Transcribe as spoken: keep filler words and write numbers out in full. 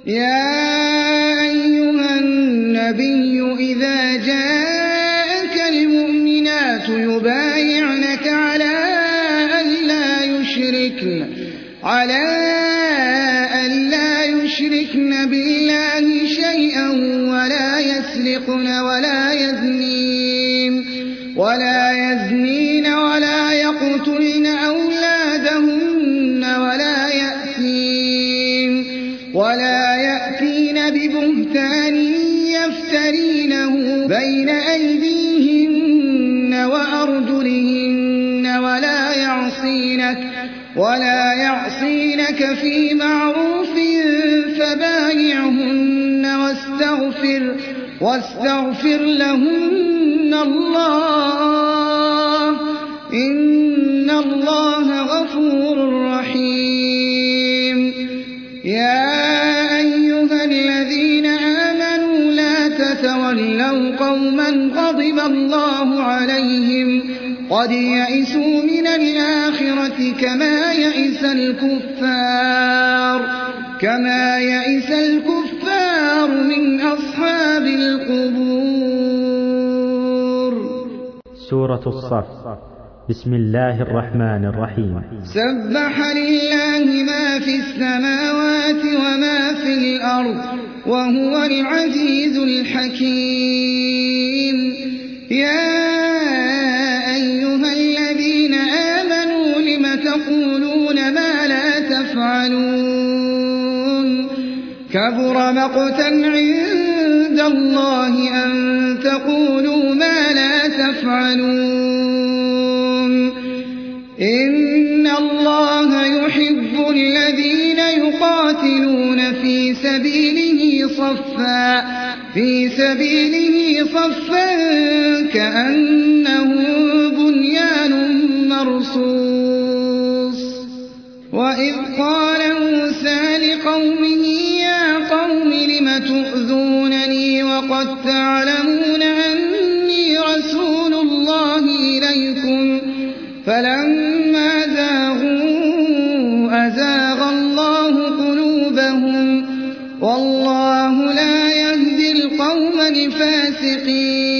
يا أيها النبي إذا جاءك المؤمنات يبايعنك على أن لا يشركن على أن لا يشركن بالله شيئا ولا يسرقن ولا يزنين ولا يزنين ولا يقتلن أولادهن ولا يأتين ولا يأتين ببهتان يفترينه بين أيديهن وأرجلهن ولا يعصينك ولا يعصينك في معروف فبايعهن واستغفر واستغفر لهن الله إن الله غفور رحيم. يا أيها الذين آمنوا لا تتولوا قوما غضب الله عليهم قد يئسوا من الآخرة كما يئس الكفار كما يئس الكفار من أصحاب القبور. سورة الصف. بسم الله الرحمن الرحيم. سبح لله ما في السماوات وما في الأرض وهو العزيز الحكيم. يا أيها الذين آمنوا لم تقولون ما لا تفعلون كبر مقتا عند الله أن تقولوا ما لا تفعلون إن الله يحب الذين يقاتلون في سبيله صفا في سبيله صفا كأنه بنيان مرصوص. وإذ قال موسى لقومه يا قوم لم تؤذونني وقد تعلمون أني رسول الله إليكم فلما زاغوا أزاغ الله قلوبهم والله لا يهدي القوم الفاسقين.